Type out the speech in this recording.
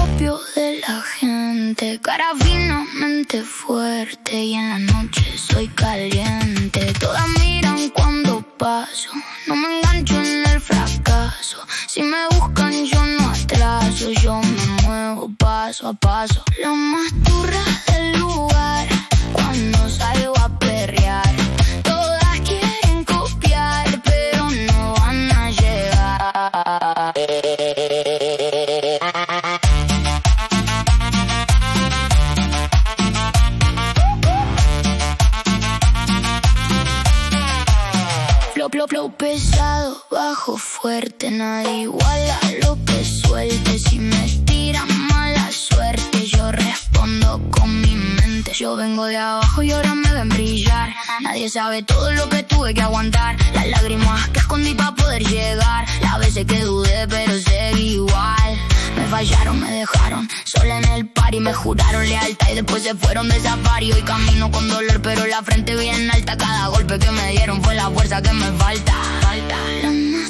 propio de la gente. Cara fina, mente fuerte, y en la noche soy caliente. Todas miran cuando paso, no me engancho en el fracaso. Si me buscan yo no atraso, yo me muevo paso a paso. La más turra del lugar, cuando salgo a perrear. Todas quieren copiar, pero no van a llegar. Flow pesado, bajo fuerte, nadie iguala lo que suelte. Si me tiran mala suerte, yo respondo con mi mente. Yo vengo de abajo y ahora me ven brillar. Nadie sabe todo lo que tuve que aguantar, las lágrimas que escondí para poder llegar, las veces que dudé pero seguí igual. Me fallaron, me dejaron sola en el party, me juraron lealtad y después se fueron de safari. Hoy camino con dolor pero la frente bien alta, cada golpe que me dieron fue la fuerza que me falta. La más